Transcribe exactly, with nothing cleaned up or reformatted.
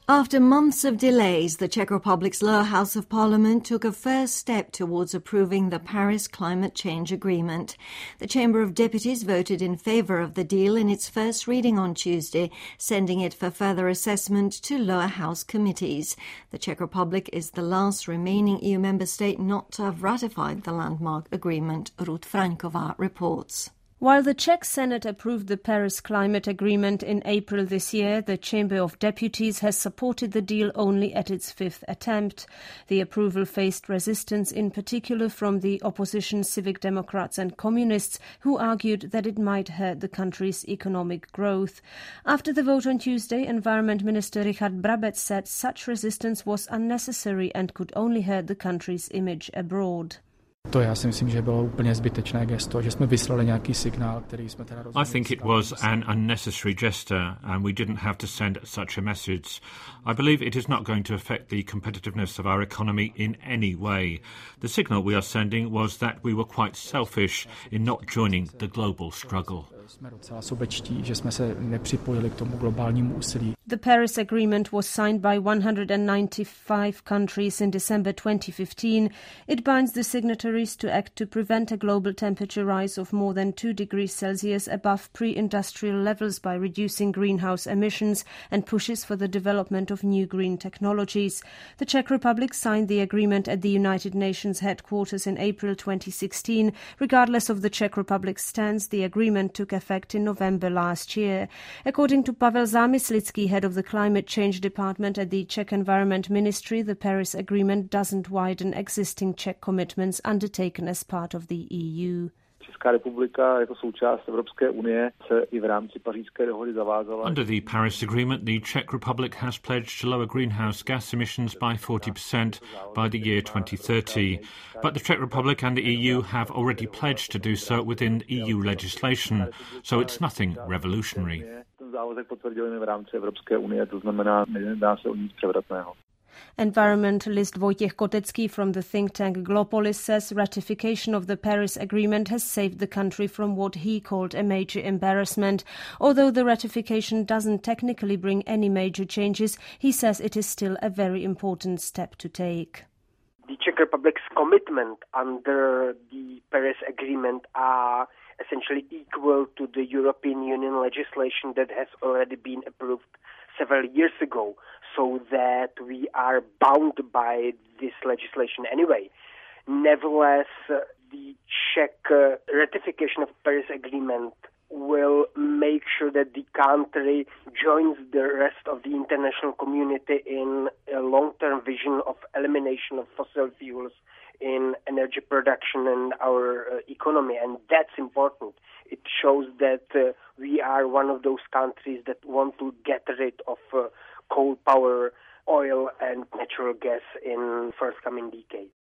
After months of delays, the Czech Republic's lower house of parliament took a first step towards approving the Paris Climate Change Agreement. The Chamber of Deputies voted in favour of the deal in its first reading on Tuesday, sending it for further assessment to lower house committees. The Czech Republic is the last remaining E U member state not to have ratified the landmark agreement, Ruth Fraňková reports. While the Czech Senate approved the Paris Climate Agreement in April this year, the Chamber of Deputies has supported the deal only at its fifth attempt. The approval faced resistance in particular from the opposition Civic Democrats and Communists, who argued that it might hurt the country's economic growth. After the vote on Tuesday, Environment Minister Richard Brabec said such resistance was unnecessary and could only hurt the country's image abroad. I think it was an unnecessary gesture and we didn't have to send such a message. I believe it is not going to affect the competitiveness of our economy in any way. The signal we are sending was that we were quite selfish in not joining the global struggle. The Paris Agreement was signed by one hundred ninety-five countries in December twenty fifteen. It binds the signatories to act to prevent a global temperature rise of more than two degrees Celsius above pre-industrial levels by reducing greenhouse emissions and pushes for the development of new green technologies. The Czech Republic signed the agreement at the United Nations headquarters in April twenty sixteen. Regardless of the Czech Republic's stance, the agreement took effect in November last year. According to Pavel Zámyslický, head of the Climate Change Department at the Czech Environment Ministry, the Paris Agreement doesn't widen existing Czech commitments undertaken as part of the E U. Under the Paris Agreement, the Czech Republic has pledged to lower greenhouse gas emissions by forty percent by the year twenty thirty. But the Czech Republic and the E U have already pledged to do so within E U legislation, so it's nothing revolutionary. Environmentalist Wojciech Kotecký from the think tank Glopolis says ratification of the Paris Agreement has saved the country from what he called a major embarrassment. Although the ratification doesn't technically bring any major changes, he says it is still a very important step to take. The Czech Republic's commitment under the Paris Agreement are essentially equal to the European Union legislation that has already been approved several years ago, so that we are bound by this legislation anyway. Nevertheless, uh, the Czech uh, ratification of the Paris Agreement will make sure that the country joins the rest of the international community in a long-term vision of elimination of fossil fuels in energy production and our uh, economy, and that's important. It shows that uh, we are one of those countries that want to get rid of uh, coal power, oil and natural gas in forthcoming decades.